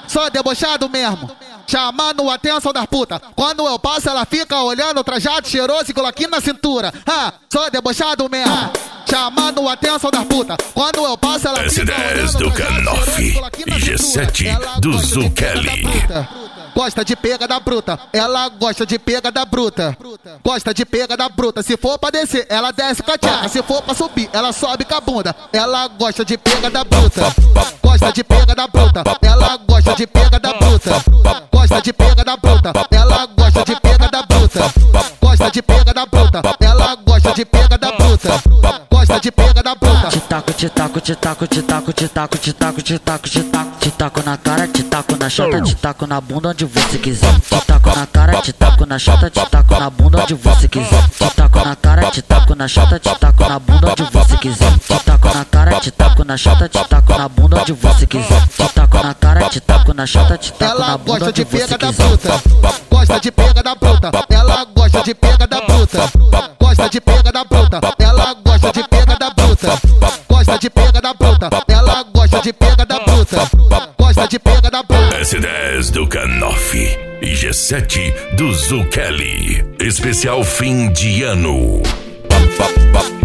Só debochado mesmo, chamando a atenção das putas. Quando eu passo, ela fica olhando, trajado cheiroso e coloquinho na cintura. Só debochado mesmo, chamando a atenção das putas. Quando eu passo, ela fica olhando, S10 do Canoff e G7 do Zuccheli. Gosta de pega da bruta, ela gosta de pega da bruta. Gosta de pega da bruta, se for pra descer, ela desce com a tcheca. Se for pra subir, ela sobe com a bunda. Ela gosta de pega da bruta. Gosta de pega da bruta, ela gosta de pega da bruta. Gosta de pega da bruta, ela gosta de pega da bruta. Gosta de pega da bruta, ela gosta de pega da bruta. Gosta de pega da bruta. Te taco, te taco, te taco, te taco, te taco, te taco, te taco, te taco. Te taco na cara, te taco na chota, te taco na bunda onde você quiser. Te taco na cara, te taco na chota, te taco na bunda onde você quiser. Te taco na cara, te taco na chota, te taco na bunda onde você quiser. Te taco na cara, te taco na chota, te taco na bunda onde você quiser. Te taco na cara, te taco na chota, te taco na bunda onde você quiser. Gosta de pega da bruta, ela gosta de pega da bruta. Gosta de pega da bruta, ela gosta de pega da bruta. Gosta de pega da bruta, ela gosta de pega da bruta. Gosta de pega da bruta. S10 do Canoff e G7 do Zuccheli. Especial fim de ano.